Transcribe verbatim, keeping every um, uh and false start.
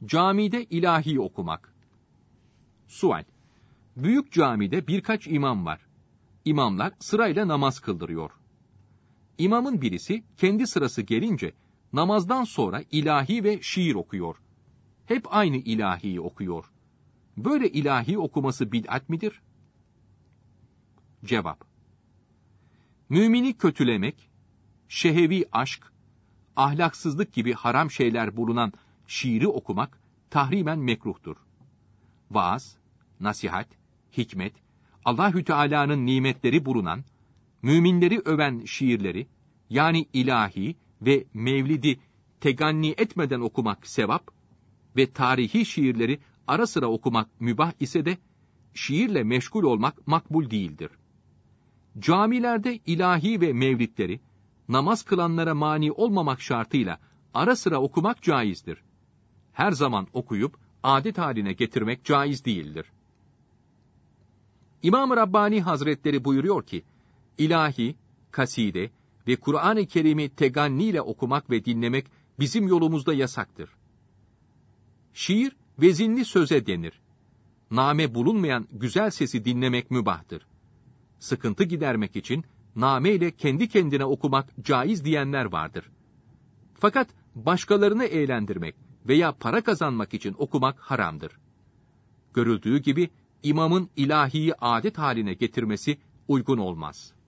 Camide ilahi okumak. Sual: Büyük camide birkaç imam var. İmamlar sırayla namaz kıldırıyor. İmamın birisi kendi sırası gelince namazdan sonra ilahi ve şiir okuyor. Hep aynı ilahiyi okuyor. Böyle ilahi okuması bid'at midir? Cevap: Mümini kötülemek, şehevi aşk, ahlaksızlık gibi haram şeyler bulunan şiiri okumak tahrimen mekruhtur. Vaaz, nasihat, hikmet, Allahü Teala'nın nimetleri bulunan, müminleri öven şiirleri, yani ilahi ve mevlidi teganni etmeden okumak sevap ve tarihi şiirleri ara sıra okumak mübah ise de, şiirle meşgul olmak makbul değildir. Camilerde ilahi ve mevlidleri, namaz kılanlara mani olmamak şartıyla ara sıra okumak caizdir. Her zaman okuyup adet haline getirmek caiz değildir. İmam-ı Rabbani Hazretleri buyuruyor ki, ilahi, kaside ve Kur'an-ı Kerim'i teganni ile okumak ve dinlemek bizim yolumuzda yasaktır. Şiir, vezinli söze denir. Name bulunmayan güzel sesi dinlemek mübahtır. Sıkıntı gidermek için name ile kendi kendine okumak caiz diyenler vardır. Fakat başkalarını eğlendirmek veya para kazanmak için okumak haramdır. Görüldüğü gibi imamın ilahiyi adet haline getirmesi uygun olmaz.